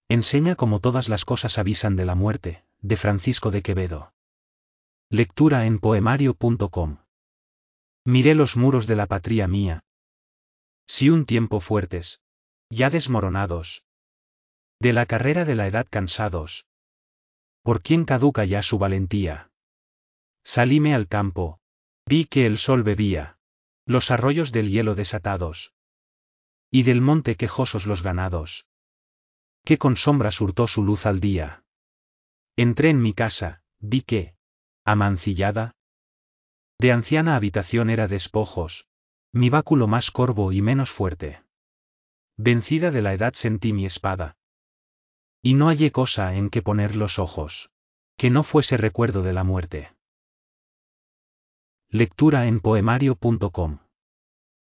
Enseña como todas las cosas avisan de la muerte, de Francisco de Quevedo. Lectura en poemario.com. Miré los muros de la patria mía. Si un tiempo fuertes, ya desmoronados, de la carrera de la edad cansados, ¿por quién caduca ya su valentía? Salíme al campo, vi que el sol bebía los arroyos del hielo desatados, y del monte quejosos los ganados, que con sombras hurtó su luz al día. Entré en mi casa, vi que, amancillada, de anciana habitación era despojos, mi báculo más corvo y menos fuerte. Vencida de la edad sentí mi espada, y no hallé cosa en que poner los ojos, que no fuese recuerdo de la muerte. Lectura en poemario.com